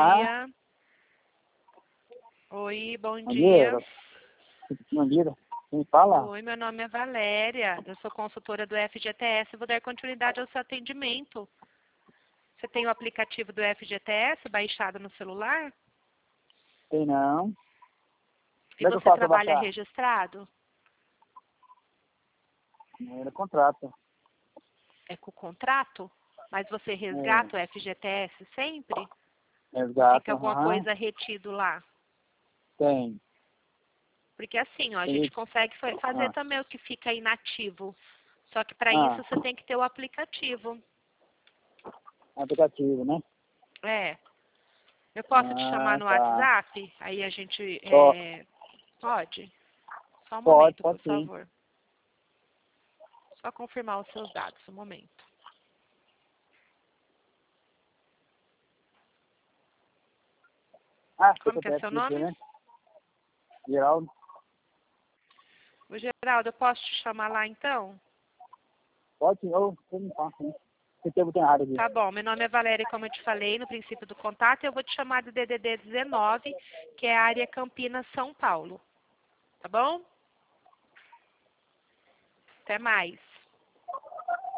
dia. Oi, bom Bom dia. Bom dia. Quem fala? Oi, meu nome é Valéria. Eu sou consultora do FGTS. Vou dar continuidade ao seu atendimento. Você tem o aplicativo do FGTS baixado no celular? Tem não. E Como é que eu você faço pra trabalha baixar? registrado? Não era contrato. É com o contrato? Mas você resgata o FGTS sempre? Ou Resgato, fica alguma coisa retido lá? Tem. Porque assim, ó, a gente Tem. consegue fazer Ah, também o que fica inativo. Só que para isso ah, você tem que ter o aplicativo. aplicativo, né? É. Eu posso te chamar Ah, no tá. WhatsApp? Aí a gente... Pode, Pode? Só um pode, momento, por pode sim. favor. Só confirmar os seus dados, um momento. Ah, Como que é seu CPF, nome? né? Geraldo. O Geraldo, eu posso te chamar lá então? Pode sim. Ou, você me passa, né? Você tem errado aqui. Tá bom, meu nome é Valéria, como eu te falei no princípio do contato, eu vou te chamar do DDD 19, que é a área Campinas, São Paulo. Tá bom? Até mais.